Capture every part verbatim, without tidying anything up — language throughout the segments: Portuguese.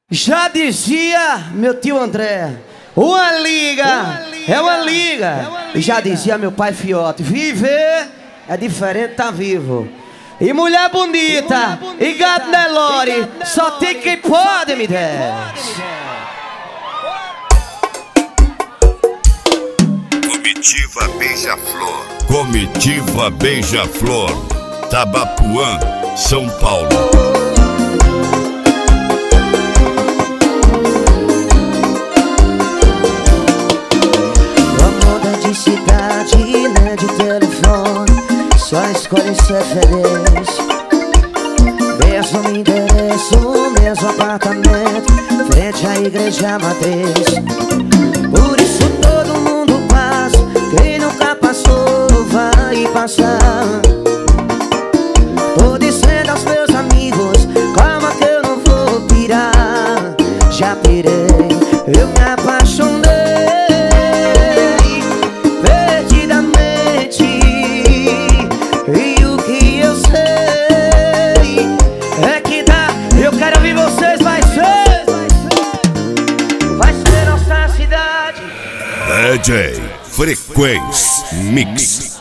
Já dizia meu tio André, uma liga, uma liga é uma liga. É uma liga. Já dizia meu pai Fiote, viver é diferente tá vivo. E mulher bonita, e, mulher bonita, e gato Nelore, só tem quem pode me der. Comitiva Beija-Flor. Comitiva Beija-Flor. Tabapuã, São Paulo. Cidade, né, de telefone, só escolhe ser feliz. Mesmo endereço, mesmo apartamento, frente à igreja matriz. Por isso todo mundo passa, quem nunca passou vai passar. Tô dizendo aos meus amigos, calma que eu não vou pirar. Já pirei, eu me apaixonei. D J Frequência Mix.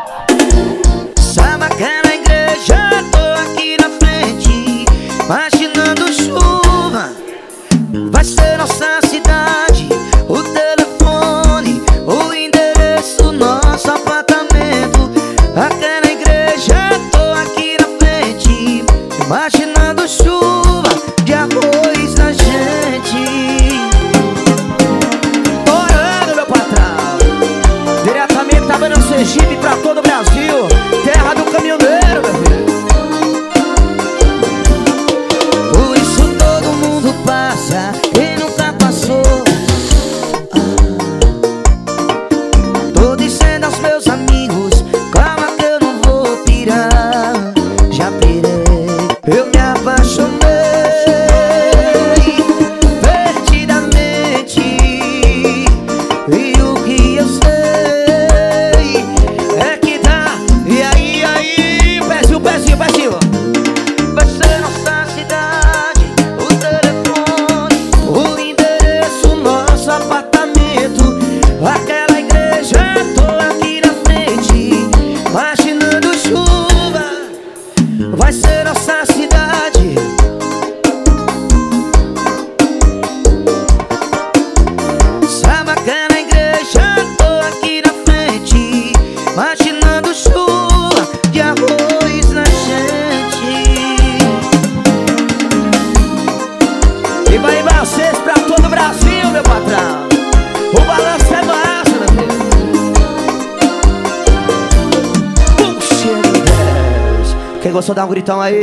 Sabe aquela igreja? Tô aqui na frente, imaginando chuva. Vai ser nossa cidade, o telefone, o endereço, nosso apartamento. Aquela igreja, tô aqui na frente, imaginando chuva de arroz na gente. Sergipe pra todo o Brasil, terra do caminhoneiro, meu filho. Por isso todo mundo passa, quem nunca passou. ah. Tô dizendo aos meus amigos, calma que eu não vou pirar. Já pirei, eu me apaixonei perdidamente. E o que eu sei vai ser nossa cidade, o telefone, o endereço, nosso apartamento. Aquela igreja, tô aqui na frente, imaginando chuva. Vai ser nossa cidade. Sabe aquela igreja, tô aqui na frente, imaginando chuva de arroz na gente. E vai vocês pra todo o Brasil, meu patrão. O balanço é massa, meu filho. Puxa, Deus. Quem gostou, dá um gritão aí.